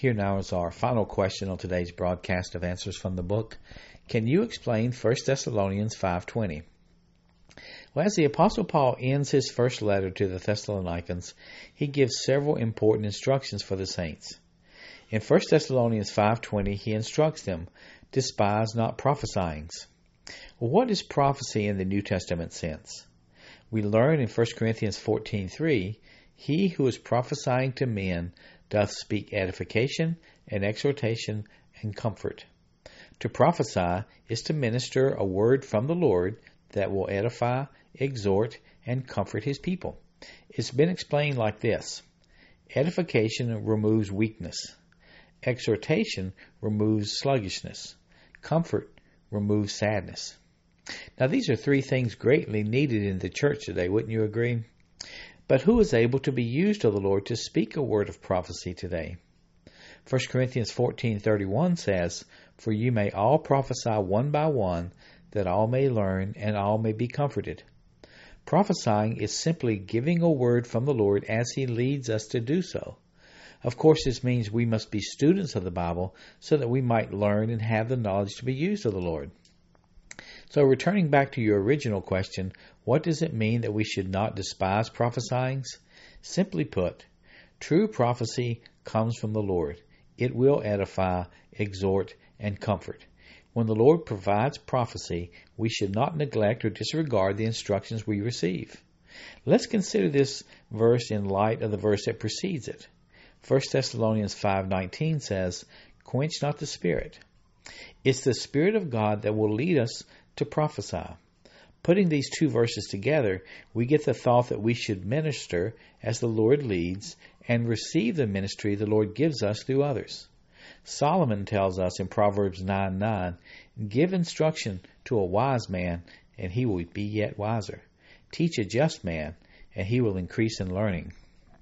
Here now is our final question on today's broadcast of Answers from the Book. Can you explain 1 Thessalonians 5:20? Well, as the Apostle Paul ends his first letter to the Thessalonians, he gives several important instructions for the saints. In 1 Thessalonians 5:20, he instructs them, despise not prophesyings. Well, what is prophecy in the New Testament sense? We learn in 1 Corinthians 14:3, he who is prophesying to men doth speak edification and exhortation and comfort. To prophesy is to minister a word from the Lord that will edify, exhort, and comfort his people. It's been explained like this. Edification removes weakness. Exhortation removes sluggishness. Comfort removes sadness. Now these are three things greatly needed in the church today, wouldn't you agree? But who is able to be used of the Lord to speak a word of prophecy today? 1 Corinthians 14:31 says, For you may all prophesy one by one, that all may learn and all may be comforted. Prophesying is simply giving a word from the Lord as he leads us to do so. Of course, this means we must be students of the Bible so that we might learn and have the knowledge to be used of the Lord. So returning back to your original question, what does it mean that we should not despise prophesyings? Simply put, true prophecy comes from the Lord. It will edify, exhort, and comfort. When the Lord provides prophecy, we should not neglect or disregard the instructions we receive. Let's consider this verse in light of the verse that precedes it. 1 Thessalonians 5:19 says, Quench not the Spirit. It's the Spirit of God that will lead us to prophesy. Putting these two verses together, we get the thought that we should minister as the Lord leads and receive the ministry the Lord gives us through others. Solomon tells us in Proverbs 9:9, Give instruction to a wise man, and he will be yet wiser. Teach a just man, and he will increase in learning.